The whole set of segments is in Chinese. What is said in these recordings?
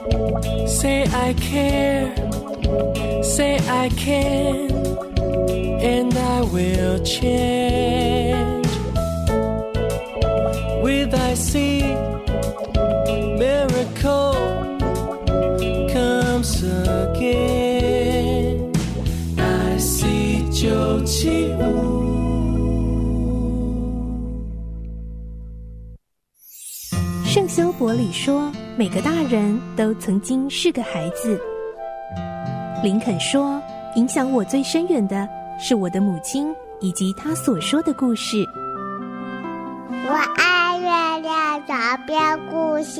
Say I care, say I can, and I will change. Will I see miracle comes again? I see 975。 圣修伯里说，每个大人都曾经是个孩子。林肯说，影响我最深远的是我的母亲以及她所说的故事。 我爱月亮床边故事。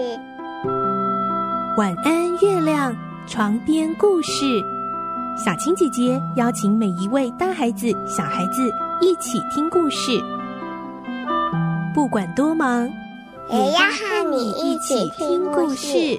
晚安，月亮床边故事。小青姐姐邀请每一位大孩子、小孩子一起听故事，不管多忙， 也要和你一起听故事。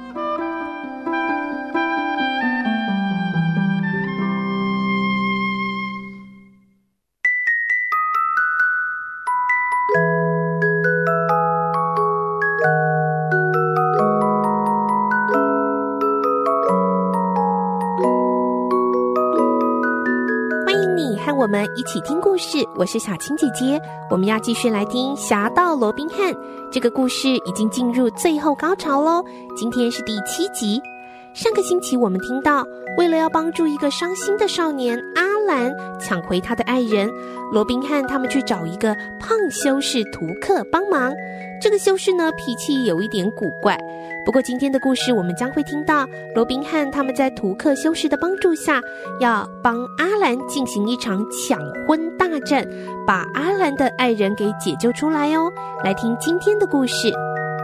我们一起听故事，我是小青姐姐。我们要继续来听《侠盗罗宾汉》这个故事，已经进入最后高潮咯。今天是第7集。上个星期我们听到，为了要帮助一个伤心的少年阿兰抢回他的爱人，罗宾汉他们去找一个胖修士图克帮忙。这个修士呢，脾气有一点古怪。不过今天的故事我们将会听到，罗宾汉他们在图克修士的帮助下，要帮阿兰进行一场抢婚大战，把阿兰的爱人给解救出来哦。来听今天的故事。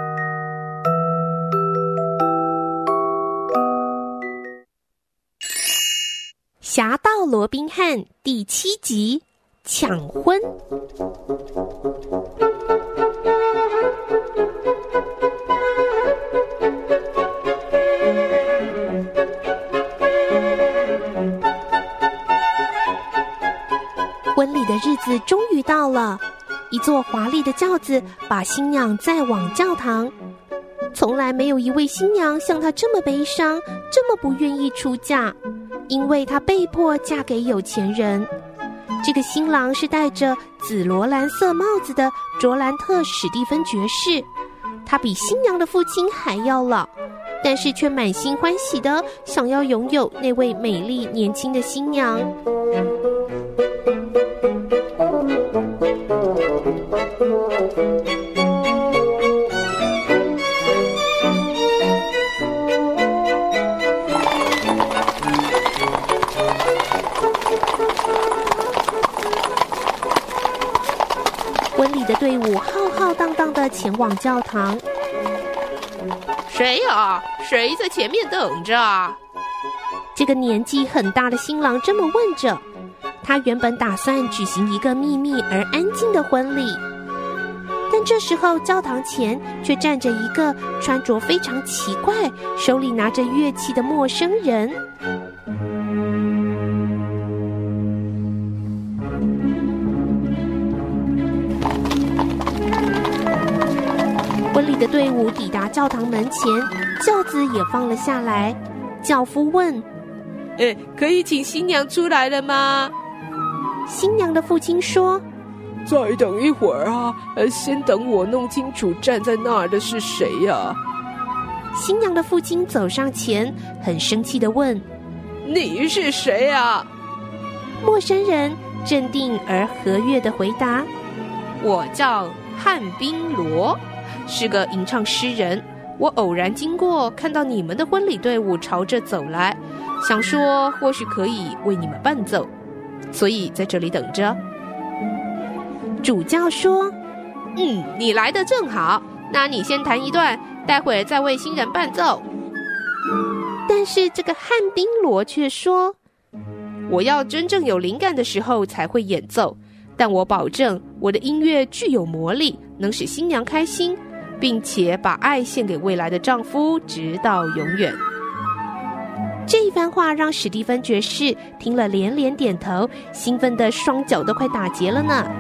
侠盗罗宾汉第7集，抢婚。婚礼的日子终于到了，一座华丽的轿子把新娘载往教堂。从来没有一位新娘像她这么悲伤，这么不愿意出嫁，因为她被迫嫁给有钱人。这个新郎是戴着紫罗兰色帽子的卓兰特·史蒂芬爵士，他比新娘的父亲还要老，但是却满心欢喜的想要拥有那位美丽年轻的新娘。婚礼的队伍浩浩荡荡地前往教堂。 谁啊？谁在前面等着啊？ 这个年纪很大的新郎这么问着。他原本打算举行一个秘密而安静的婚礼，但这时候教堂前却站着一个穿着非常奇怪、手里拿着乐器的陌生人。婚礼的队伍抵达教堂门前，轿子也放了下来。轿夫问： 可以请新娘出来了吗？ 新娘的父亲说： 再等一会儿啊，先等我弄清楚站在那儿的是谁呀。 新娘的父亲走上前，很生气地问： 你是谁啊？ 陌生人镇定而和悦地回答： 我叫汉宾罗，是个吟唱诗人。我偶然经过，看到你们的婚礼队伍朝这走来，想说或许可以为你们伴奏，所以在这里等着。 主教说： 你来得正好，那你先弹一段，待会儿再为新人伴奏。 但是这个汉宾罗却说： 我要真正有灵感的时候才会演奏，但我保证我的音乐具有魔力，能使新娘开心，并且把爱献给未来的丈夫，直到永远。 这一番话让史蒂芬爵士听了连连点头，兴奋的双脚都快打结了呢。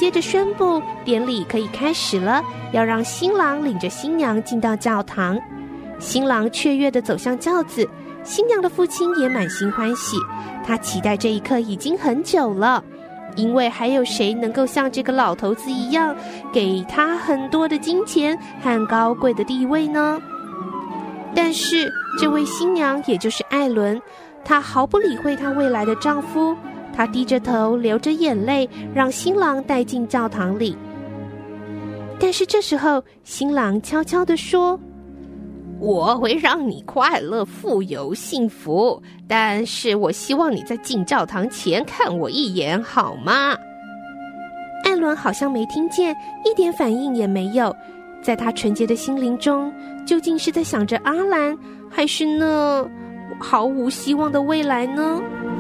接着宣布典礼可以开始了，要让新郎领着新娘进到教堂。新郎雀跃地走向轿子，新娘的父亲也满心欢喜，他期待这一刻已经很久了，因为还有谁能够像这个老头子一样，给他很多的金钱和高贵的地位呢？但是这位新娘也就是艾伦，她毫不理会她未来的丈夫，她低着头流着眼泪，让新郎带进教堂里。但是这时候新郎悄悄地说，我会让你快乐、富有、幸福，但是我希望你在进教堂前看我一眼，好吗？艾伦好像没听见，一点反应也没有。在他纯洁的心灵中，究竟是在想着阿兰，还是那毫无希望的未来呢？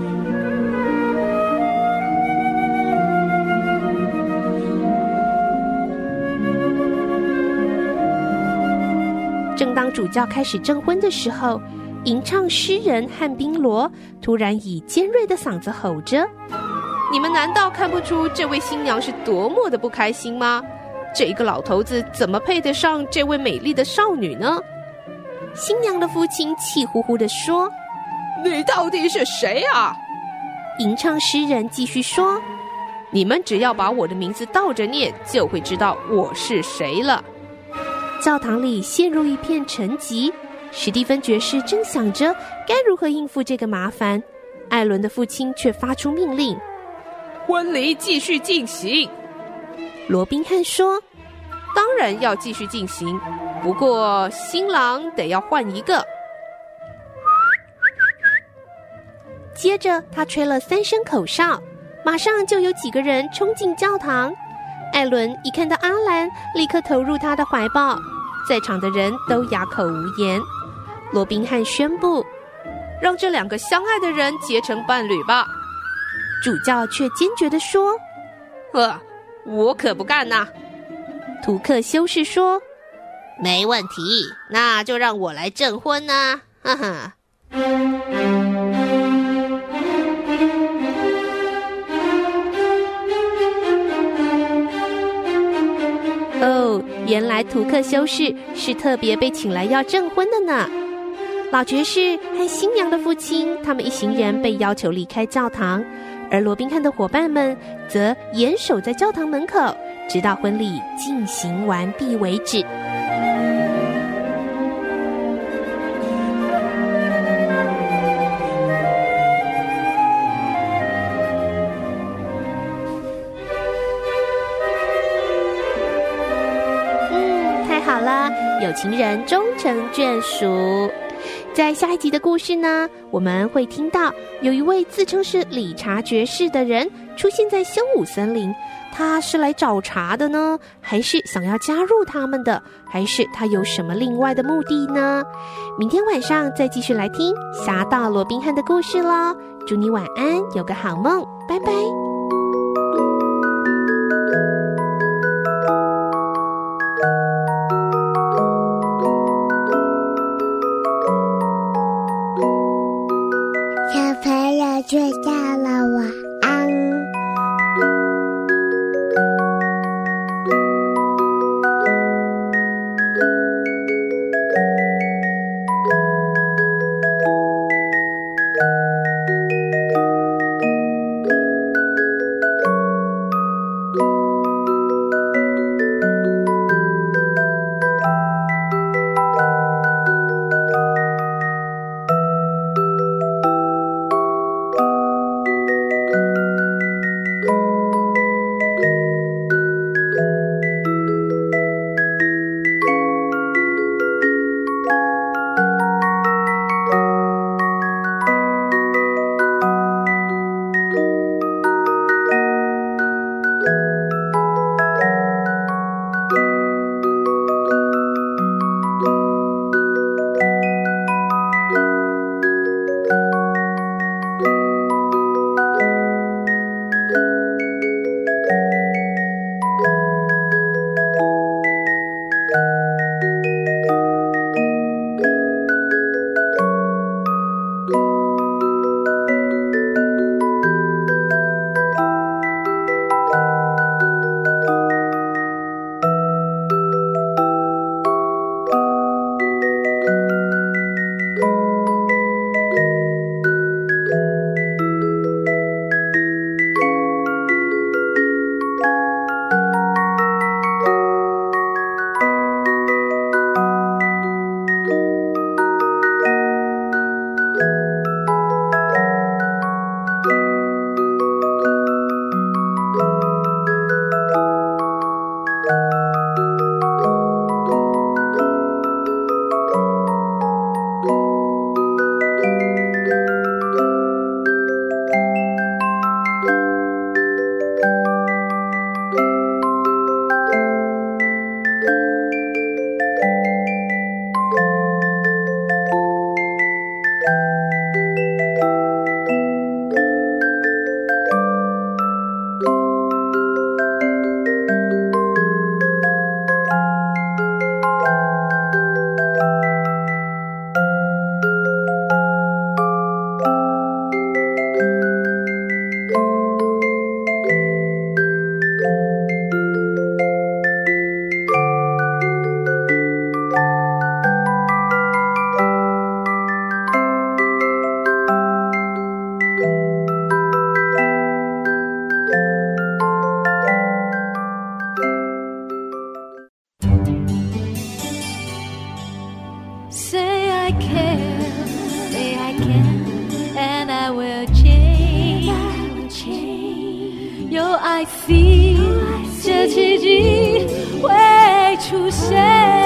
正当主教开始证婚的时候，吟唱诗人汉宾罗突然以尖锐的嗓子吼着：你们难道看不出这位新娘是多么的不开心吗？这个老头子怎么配得上这位美丽的少女呢？新娘的父亲气呼呼地说：你到底是谁啊？吟唱诗人继续说：你们只要把我的名字倒着念，就会知道我是谁了。教堂里陷入一片沉寂，史蒂芬爵士正想着该如何应付这个麻烦，艾伦的父亲却发出命令：婚礼继续进行。罗宾汉说：当然要继续进行，不过新郎得要换一个。接着他吹了3声口哨，马上就有几个人冲进教堂。艾伦一看到阿兰，立刻投入他的怀抱，在场的人都哑口无言。罗宾汉宣布：让这2个相爱的人结成伴侣吧。主教却坚决地说：我可不干呐。图克修士说：没问题，那就让我来证婚啊，哈哈。原来图克修士是特别被请来要证婚的呢。老爵士和新娘的父亲，他们一行人被要求离开教堂，而罗宾汉的伙伴们则严守在教堂门口，直到婚礼进行完毕为止。好了，有情人终成眷属。在下一集的故事呢，我们会听到有一位自称是理查爵士的人出现在修武森林。他是来找茬的呢，还是想要加入他们的，还是他有什么另外的目的呢？明天晚上再继续来听侠盗罗宾汉的故事咯。祝你晚安，有个好梦，拜拜。 睡觉了，晚安。 care, say I can, and I will change.有I see，这奇迹会出现。